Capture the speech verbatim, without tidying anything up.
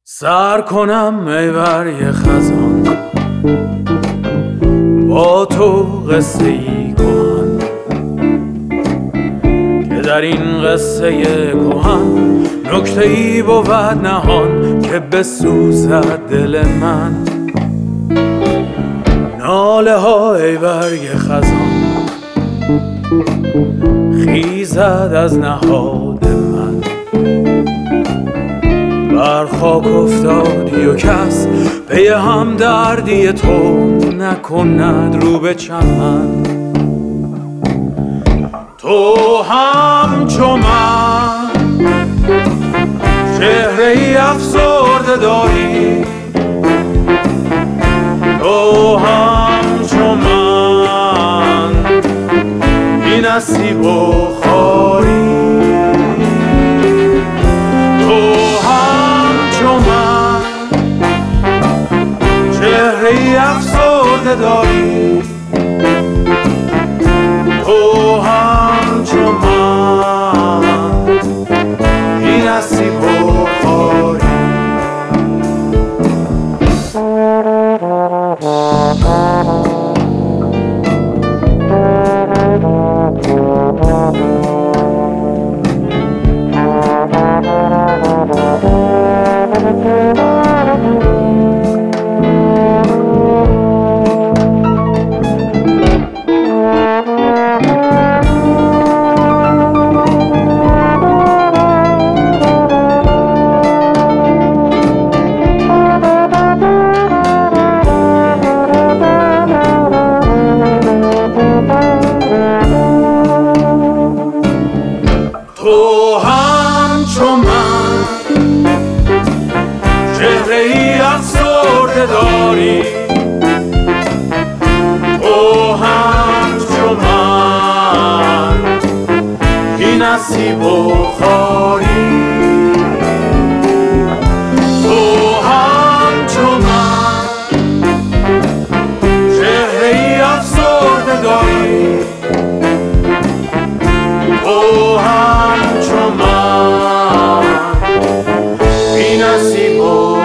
سر کنم ای برگ خزان، با تو قصه ای کهن که در این قصه کهن نکته ای بود نهان که بسوزد دل من. ناله ها ای برگ خزان خیزد از نهاد من، بر خاک افتادی و کس پی هم دردی تو نکند رو به چمن. تو همچو من چهره ای افسرده داری، تو همچو من بی نصیب و خواری، ای افسرده داری، تو همچو من بی نصیب و خواری. تو همچو من چهره ای افسرده داری، تو همچو من بی نصیب و خواری، تو همچو من چهره ای افسرده داری، تو همچو من بی نصیب و